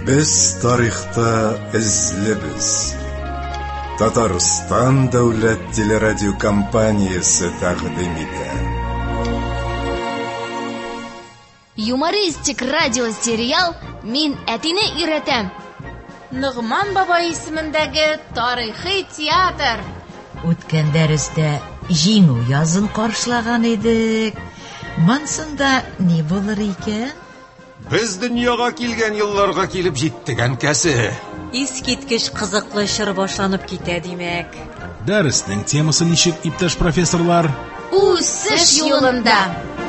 Biz tarixta izlibіз. Татарстан дәүләт телерадио компаниясе тәкъдим итә. Юмористик радиосериал «Мин әтине өйрәтәм». Нугман бабай исемендәге тарихи театр. Үткән дәрестә җиңү язын каршылаган идек. Мансында ни булыр икән? Без дөньяга килгән елларга килеп җиттек әнкәсе. Искиткеч кызыклы чор башланып китә димәк. Дәреснең темасы ничек, иптәш профессорлар? Үсеш юлында.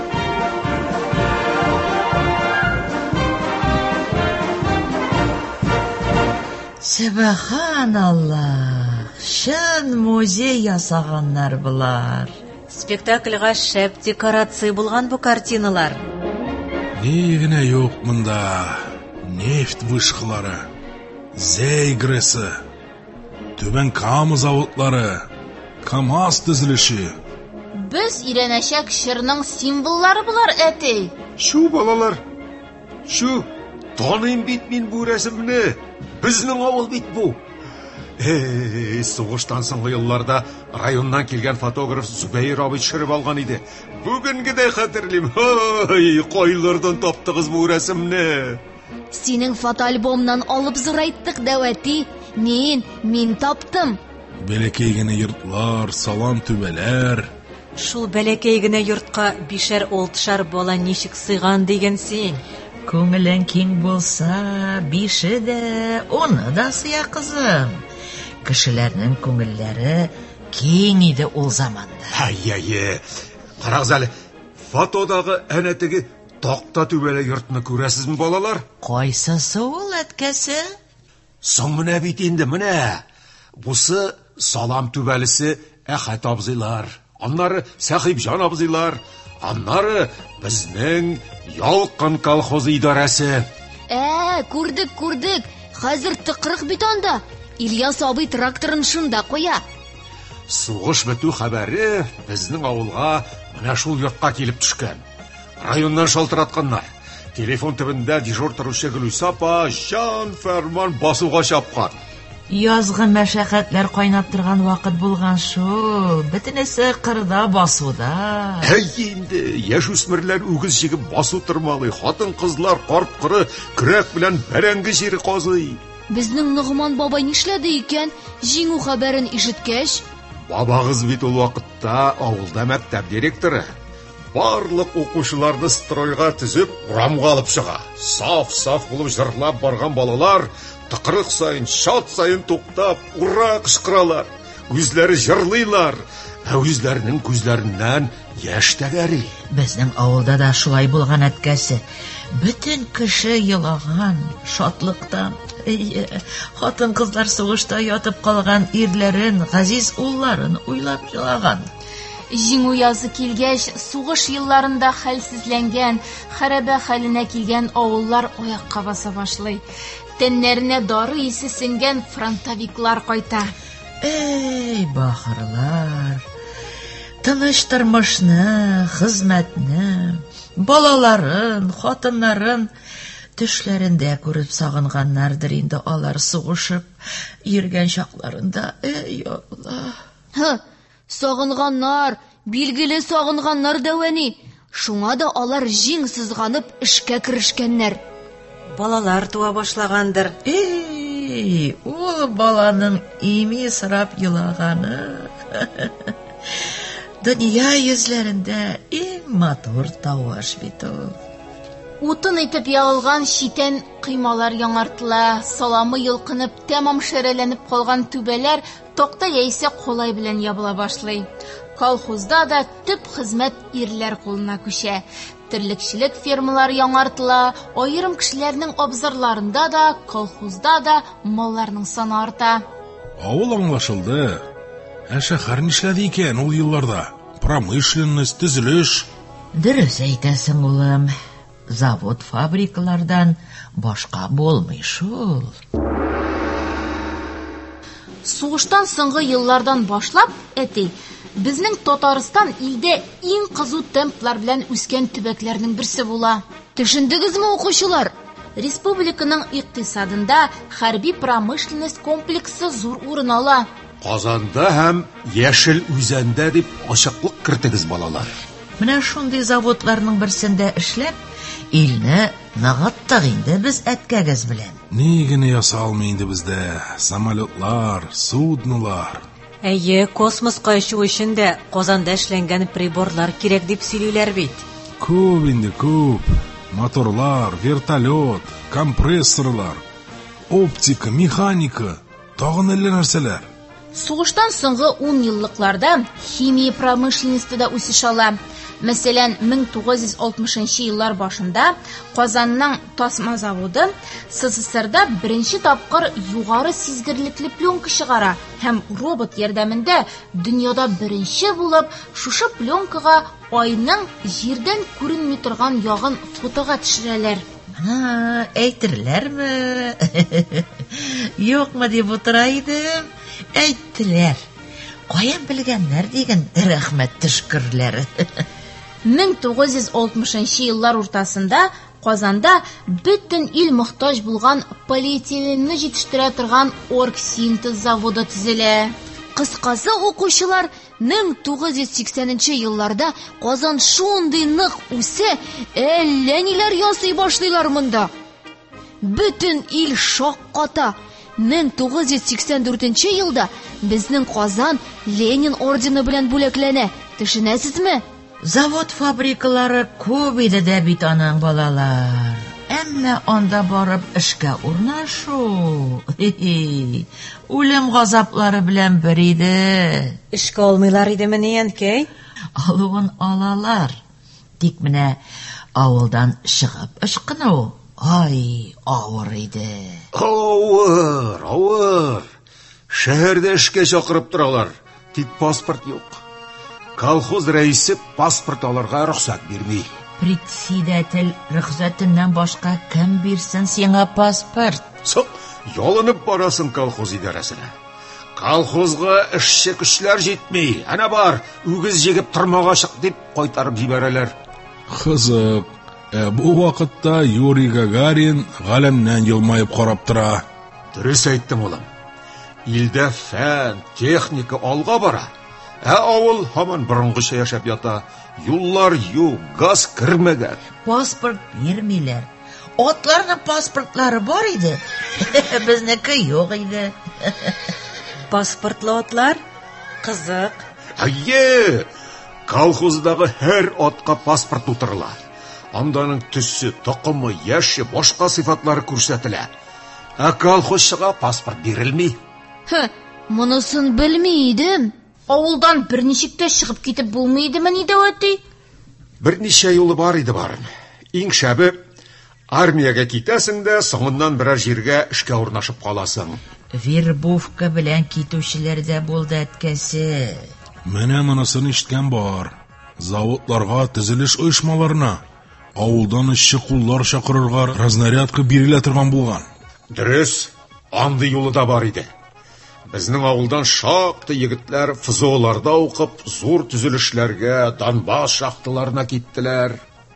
Субханаллах, шын музей ясаганнар булар. Спектакльгә шәп декорация булган бу картиналар. Ни генә юк монда. Нефть вышкылары, зәйгресе, түбән Кама заводлары, КамАЗ төзелеше. Без өйрәнәчәк чорның символлары булар, әти. Шу балалар. Шу таныйм бит мин бу рәсемне. Безнең авыл бит бу. Сугыштан соңгы елларда районнан килгән фотограф Зубейр абый төшереп алган иде. Бүгенгедә хәтерлим. Кайлардан таптыгыз бу рәсемне. Синең фотоальбомнан алып зурайттык дәвәти. Мин таптым. Бәләкәй генә йортлар, салам түбәләр. Шул бәләкәй генә йортка 5-6 бала ничек сыйган дигән син? Күңелең киң булса, 5 дә, 10 да сыя, кызым. Кешеләрнең күңелләре киң иде ул заманда. Ай. Карагыз әле. Фотодагы әнәтеге такта түбәле йортны күрәсезме, балалар? Кайсысы ул, әткәсе? Соң менә бит инде, менә. Бусы салам түбәлесе Әхәт абзыйлар. Аннары Сәхибҗан абзыйлар. Аннары безнең Ялкын колхозы идарәсе. Күрдек. Хәзер тыкрык бит анда. Ильяс абый тракторын шунда куя. Сугыш бетү хәбәре безнең авылга менә шул йортка килеп төшкән. Районнан шалтыратканнар. Телефон төбендә дежур торучы Гөлүсә апа җан фәрман басуга чапкан. Язгы мәшәкатьләр кайнап торган вакыт булган шул. Бөтенесе кырда басуда. Инде яшүсмерләр үгез җигеп басу тормалый. Хатын-кызлар карт-кыры көрәк белән бәрәңге җире казый. Безнең Нугман бабай нишләде икән? Җиңү хәбәрен ишеткәч, бабагыз бит ул вакытта авылда мәктәп директоры. Барлык укучыларны стройга төзеп, урамга алып чыга. Саф булып җырлап барган балалар тыкрык сайын, шат сайын туктап, ура кычкыралар. Үзләре җырлыйлар, үзләренең күзләреннән яшь тәгәри. Безнең авылда да шулай булган, әткәсе. Бүтән кеше елаган шатлыктан. Хатын-кызлар сугышта ятып калган ирләрен, газиз улларын уйлап елаган. Җиңү язы килгәч, сугыш елларында хәлсезләнгән, хәрабә хәленә килгән авыллар аякка баса башлый. Тәннәренә дары исе сеңгән фронтовиклар кайта. Бахырлар. Тыныч тормышны, хезмәтне, балаларын, хатыннарын төшләрендә күреп сагынганнардыр инде алар сугышып йөргән чакларында. Алла. Сагынганнар, билгеле сагынганнар дәвәни. Шуңа да алар җиң сызганып эшкә керешкәннәр. Балалар туа башлагандыр. Ул баланың ими сырап елаганы. Дөнья йөзләрендә иң матур тавыш бит ул. Утын итеп ягылган читән кыймалар яңартыла, саламы йылкынып, тәмам шәрәләнеп калган түбәләр токта яисә колай белән ябыла башлый. Колхозда да төп хезмәт ирләр кулына күчә. Терлекчелек фермалар яңартыла, аерым кешеләрнең абзарларында да, колхозда да малларның саны арта. Авыл аңлашылды. Шәһәр нишләде икән ул елларда? Промышленность, төзелеш. Дөрес әйтәсең, улым. Завод, фабрикалардан башка булмый шул. Сугыштан соңгы еллардан башлап, әти, безнең Татарстан илдә иң кызу темплар белән үскән төбәкләрнең берсе була. Төшендегезме, укучылар? республиканың икътисадында хәрби промышленность комплексы зур урын ала. Казанда һәм Яшел Үзәндә дип ачыклык кертегез, балалар. Менә шундый заводларның берсендә эшләп, илне нагаттык инде без әткәгез белән. Ни генә ясалмый инде бездә самолетлар, суднолар. Әйе, космоска очу өчен дә Казанда эшләнгән приборлар кирәк дип сөйлиләр бит. Күп инде, күп. Моторлар, вертолет, компрессорлар, оптика, механика, тагын әллә нәрсәләр. Сугыштан соңгы 10 еллыкларда химия промышленности да үсеш ала. Мәсәлән, 1960 еллар башында Казанның тасма заводы СССРда беренче тапкыр югары сизгерлекле пленка чыгара һәм робот ярдәмендә дөньяда беренче булып шушы пленкага айның җирдән күренми торган ягын фотога төшерәләр. Әйтерләрме? Юкмы дип утыра идем. Әйттеләр. Каян белгәннәр дигән рәхмәт төшкерләре. 1960 еллар уртасында Казанда бөтен ил мохтаҗ булган полиэтиленны җитештерә торган Оргсинтез заводы төзелә. Кыскасы, укучылар, 1980 елларда Казан шундый нык үсә, әллә ниләр ясый башлыйлар монда. Бөтен ил шакката. 1984 елда безнең Казан Ленин ордены белән бүләкләнә. Төшенәсезме? Завод-фабрикалары күп иде дә бит аның, балалар. Әмма анда барып эшкә урнашу. Үлем газаплары белән бер иде. Эшкә алмыйлар идеме ни әнкәй? Алуын алалар. Тик менә авылдан чыгып ышкыну. Ай, авыр иде. Авыр. Шәһәрдә эшкә чакырып торалар. Тик паспорт юк. Колхоз рәисе паспорт алырга рөхсәт бирми. Председатель рөхсәтеннән башка кем бирсен сиңа паспорт? Ялынып барасың колхоз идарәсенә. Колхозга эшче көчләр җитми. Әнә бар, үгез җигеп тормага чык дип кайтарып җибәрәләр. Кызык. Бу вакытта Юрий Гагарин галәмнән елмаеп карап тора. Дөрес әйттең, улым. Илдә фән, техника алга бара. Авыл һаман борынгыча яшәп ята. Юллар юк, газ кирмәгән. Паспорт бирмиләр. Атларның паспортлары бар иде. Безнеке юк иде. Паспортлы атлар? Кызык. Әйе! Колхоздагы һәр атка паспорт тутырыла. Анданың төсе, токымы, яше, башка сыйфатлары күрсәтелә. Колхозчыга паспорт бирелми. Монысын белми идем. Авылдан берничек тә чыгып китеп булмый идеме ни дәвәти? Берничә юлы бар иде барын. Иң шәбе армиягә китәсең дә, соңыннан берәр җиргә эшкә урнашып каласың. Вербовка белән китүчеләр дә булды әткәсе. Менә монысын ишеткән бар. Заводларга, төзелеш оешмаларына авылдан эшче куллар чакырырга разнарядка бирелә торган булган. Дөрес, андый юлы да бар иде. Безнең авылдан шактый егетләр ФЗОларда укып, зур төзелешләргә, Донбасс шахталарына киттеләр.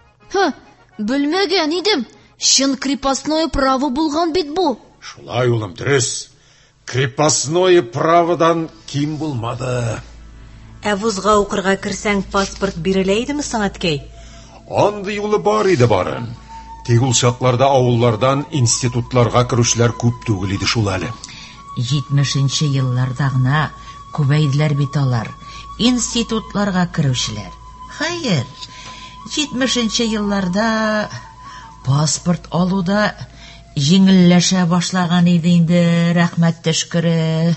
Белмәгән идем. Чын крепостное право булган бит бу. Шулай, улым, дөрес. Крепостное праводан ким булмады. Вузга укырга кирсәң, паспорт бирелә идеме соң, әткәй? Андый юлы бар иде барын. Тик ул чакларда авыллардан институтларга керүчләр күп түгел иде шул әле. 70-нче елларда гына күбәйделәр бит алар. Институтларга керүчеләр. Хәер, 70-нче елларда паспорт алуда җиңелләшә башлаган иде инде, рәхмәт төшкере.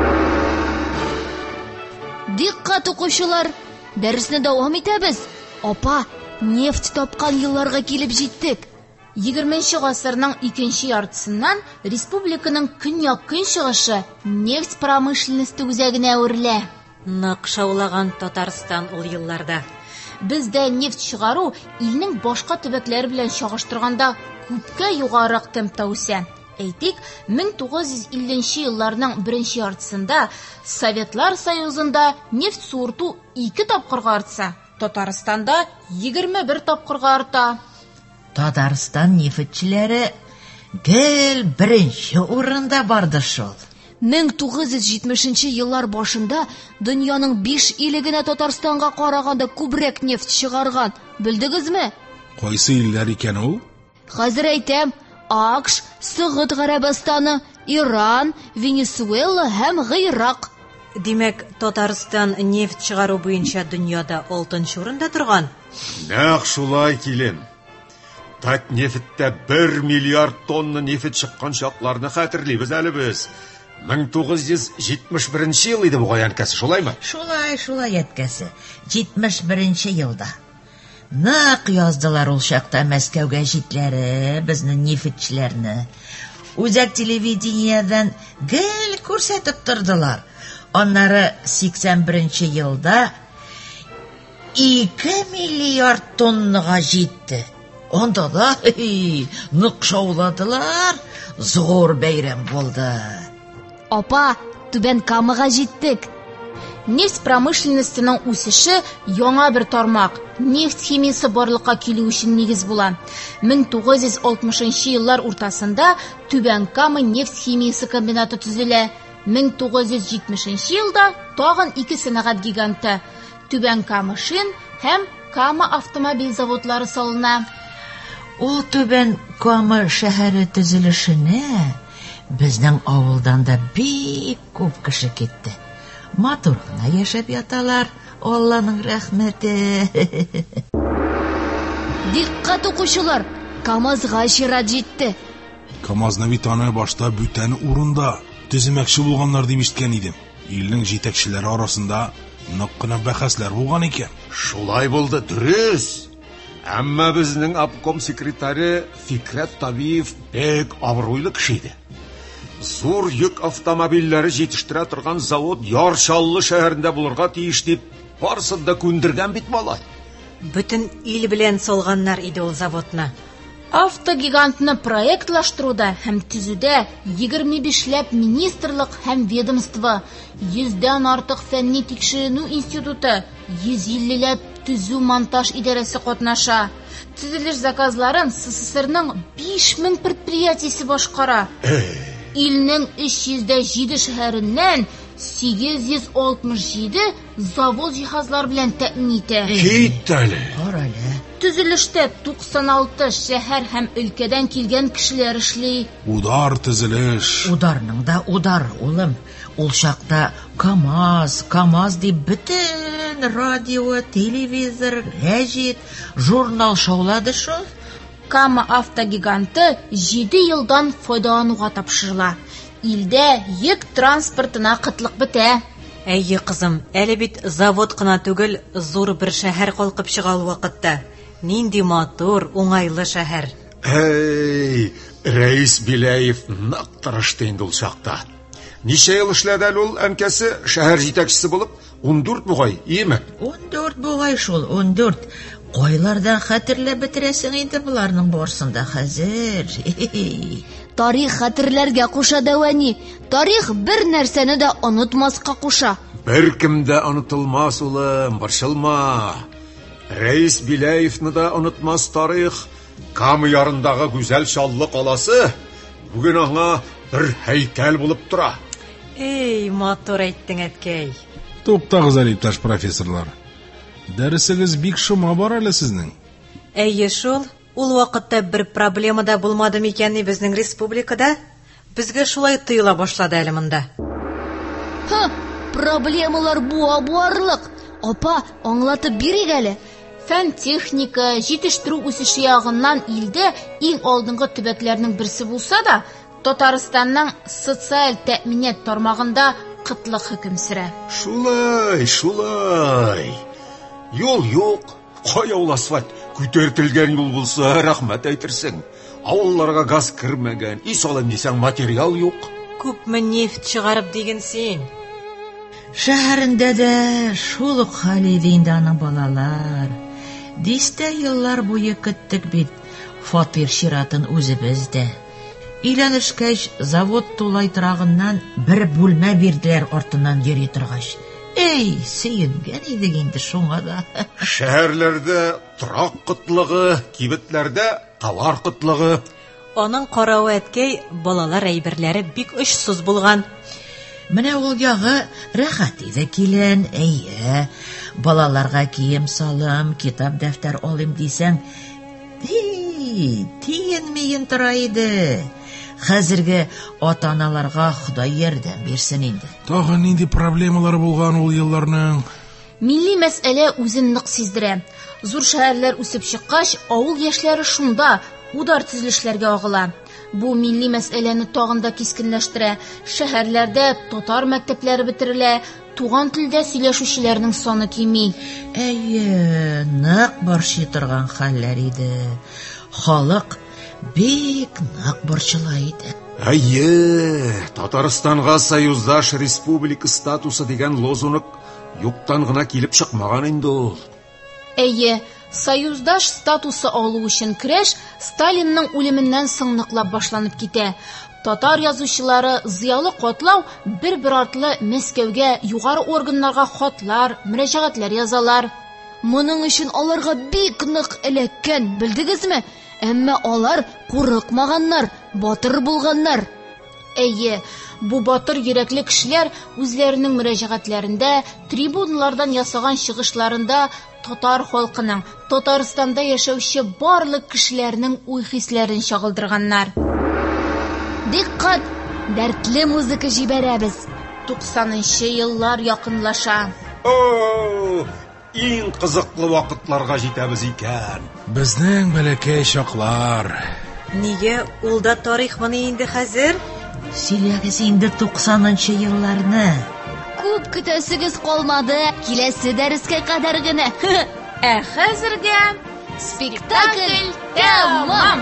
Диккәт укучылар, дәресне дәвам итәбез. Апа, нефть тапкан елларга килеп җиттек. 20нче гасырның 2нче яртысыннан республиканың көньяк-көнчыгышы нефть промышленности үзәгенә үрелә. Нык шаулаган Татарстан ул елларда. Бездә нефть чыгару илнең башка төбәкләре белән чагыштырганда күпкә югарырак темпта үсә. Әйтик, 1950 елларның 1нче яртысында Советлар Союзында нефть суырту 2 тапкырга артса, Татарстанда 21 тапкырга арта. Татарстан нефтчеләре Гел беренче урында барды шул. 1970 еллар башында дөньяның 5 иле генә Татарстанга караганда күбрәк нефть чыгарган. Белдегезме? Кайсы илләр икән ул? Хәзер әйтәм: АКШ, Сәгыйд Гарәбстаны, Иран, Венесуэла һәм Гыйрак. Димәк, Татарстан нефть чыгару буенча дөньяда 6нчы урында торган. Нәкъ шулай, килен. Татнефттә 1 миллиард тонна нефт чыккан чакларны хәтерлибез әле без. 1971 ел иде бу гаянкәсе, шулаймы? Шулай әткәсе. 71 елда. Нәкъ яздылар ул чакта Мәскәүгә җитләре, безнең нефтчеләрне. Үзәк телевидениедән гел күрсәтеп тордылар. Аннары 81 елда 2 миллиард тоннага җитте. Онда да нык шауладылар, зур бәйрәм булды. Апа, Түбән Камага җиттек. Нефть промышленностінің үсеше яңа бер тармак. Нефть химиясе барлыкка килү өчен нигез була. 1960 еллар уртасында Түбән Кама нефть химиясе комбинаты төзелә. 1970 елда тагын 2 сәнәгать гиганты Түбән Кама Шин һәм Кама автомобиль заводлары салына. Ул Түбән Кама шәһәре төзелешенә безнең авылдан да бик күп кеше китте. Матур гына яшәп яталар, Алланың рәхмәте. Диккәт укучылар, КамАЗга чират җитте. КамАЗны бит аны башта бүтән урында төземәкче булганнар дип ишеткән идем. Илнең җитәкчеләре арасында нык кына бәхәсләр булган икән. Шулай булды, дөрес. Әмма безнең обком секретаре Фикрәт Табиев бек абруйлы кеше иде. Зур йөк автомобильләре җитештерә торган завод Ярчаллы шәһәрендә булырга тиеш дип, барсын да күндергән бит малай. Бүтән ил белән салганнар иде ул заводны. Автогигантны проектлаштыруда һәм төзүдә 25ләп министрлык һәм ведомство, 100дән артык фәнни тикшеренү институты, 150ләп төзү-монтаж идарәсе катнаша. Төзелеш заказларын СССРның 5000 предприятиесе башкара. Илнең 307 шәһәреннән 867 завод җиһазлар белән тәэмин итә. Кит әле. Карале. Төзелештә 96 шәһәр һәм өлкәдән килгән кешеләр эшли. Удар төзелеш. Ударның да удар, улым. Ул чакта КамАЗ дип бөтен радио, телевизор, гәҗит, журнал шаулады шул. Кама автогиганты 7 елдан файдалануга тапшырыла. Илдә йөк транспортына кытлык бетә. Әйе, кызым, әле бит завод кына түгел, зур бер шәһәр калкып чыгал вакытта. Нинди матур, уңайлы шәһәр. Рәис Биләев нык тырышты инде ул чакта. Ничә ел эшләде ул әнкәсе шәһәр җитәкчесе булып? 14 бугай, иеме? 14 бугай шул, 14. Кайлардан хәтерләп бетерәсең инде буларның барсында хәзер. Тарих хәтерләргә куша дәвани. Тарих бер нәрсәне дә онытмаска куша. Беркем дә онытылмас улым, борчылма. Рәис Биләевны да онытмас тарих. Кама ярындагы гүзәл Чаллы каласы бүген аңа бер һәйкәл булып тора. Эй, матур әйттең, әткәй. Туктагыз әле, иптәш профессорлар. Дәресегез бик шома бар әле сезнең. Әйе шул, ул вакытта бер проблема да булмады микәнни безнең республикада? Безгә шулай тыела башлады әле монда. Проблемалар буарлык. Апа, аңлатып бирик әле. Фән техника, җитештерү үсеше ягыннан илдә иң алдынгы төбәкләрнең берсе булса да, Татарстанның социаль тәэминат тармагында кытлык хөкем сөрә. Шулай. Юл юк, кая ул асфальт? Күтәртелгән юл булса, рәхмәт әйтерсең. Авылларга газ кирмәгән, ис алам дисәң материал юк. Күпме нефть чыгарып диген син? Шәһәрендә дә шул ук хәл иде инде аның балалар. 10 еллар буе көттек бит фатир чиратын үзебез дә. Өйләнешкәч, завод тулай торагыннан бер бүлмә бирделәр артыннан йөри торгач. Эй, сөенгән идек инде шуңа да. Шәһәрләрдә торак кытлыгы, кибетләрдә товар кытлыгы. Аның каравы әткәй балалар әйберләре бик очсыз булган. Менә ул ягы рәхәт иде, килен. Әйе, балаларга кием салым, китап, дәфтәр алыйм дисәң, тиенмәен тора иде. Хәзерге ата-аналарга Ходай ярдәм бирсен инде. Тагын нинди проблемалар булган ул елларның? Милли мәсьәлә үзен нык сиздерә. Зур шәһәрләр үсеп чыккач, авыл яшьләре шунда удар төзелешләргә агыла. Бу милли мәсьәләне тагын да кискенләштерә. Шәһәрләрдә татар мәктәпләре бетерелә, туган телдә сөйләшүчеләрнең саны кими. Әйе, нык борчый торган хәлләр иде. Халык бик нык борчыла иде. Әйе, Татарстанга Союздаш Республика статусы дигән лозунг юктан гына килеп чыкмаган инде ул. Әйе, союздаш статусы алу өчен көрәш Сталинның үлеменнән соң ныклап башланып китә. Татар язучылары зыялы катлау бер артлы Мәскәүгә югары органнарга хатлар, мөрәҗәгатьләр язалар. Моның өчен аларга бик нык эләккән, белдегезме? Әмма алар курыкмаганнар, батыр булганнар. Әйе, бу батыр йөрәкле кешеләр үзләренең мөрәҗәгатьләрендә, трибуналардан ясаган чыгышларында татар халкының, Татарстанда яшәүче барлык кешеләрнең уй-хисләрен чагылдырганнар. Диккат, дәртле музыка җибәрәбез. 90нчы еллар якынлаша. Иң кызыклы вакытларга җитәбез икән. Безнең бәләкәй чаклар. Нигә ул да тарихмыны инде хәзер? Сөйләгез инде 90нчы елларны. Күп көтәсегез калмады, киләсе дәрескә кадәр генә. Ә хәзергә спектакль тәмам.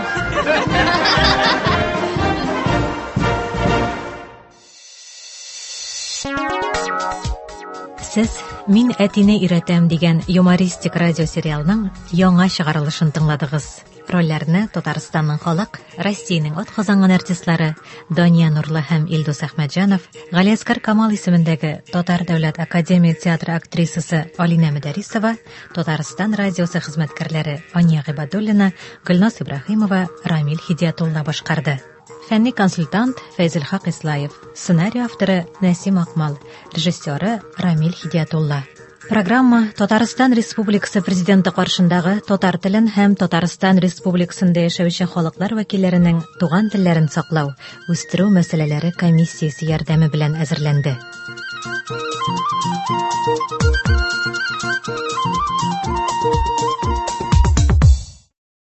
Сез «Мин әтине өйрәтәм» дигән юмористик радиосериалның яңа чыгарылышын тыңладыгыз. Рольләрне Татарстанның халык, Россиянең атказанган артистлары Дания Нурлы һәм Илдус Әхмәтҗанов, Галиәскәр Камал исемендәге Татар дәүләт академия театры актрисасы Алина Мәдәрисова, Татарстан радиосы хезмәткәрләре Ания Гыйбадуллина, Гөлназ Ибраһимова, Рамил Хидиятулла башкарды. Фәнни консультант Фәйзел Хак Ислаев, сценарий авторы Насим Акмал, режиссеры Рамил Хидиятулла. Программа Татарстан Республикасы президенты каршындагы татар телен һәм Татарстан Республикасында яшәүче халыклар вәкилләренең туган телләрен саклау, үстерү мәсьәләләре комиссиясе ярдәме белән әзерләнде.